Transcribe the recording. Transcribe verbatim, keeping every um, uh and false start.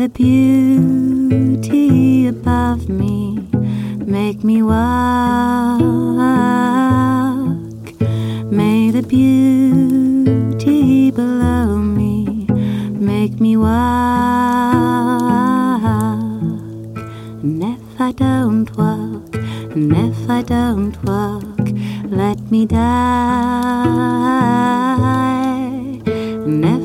the beauty above me make me walk. May the beauty below me make me walk. And if I don't walk, and if I don't walk, let me die.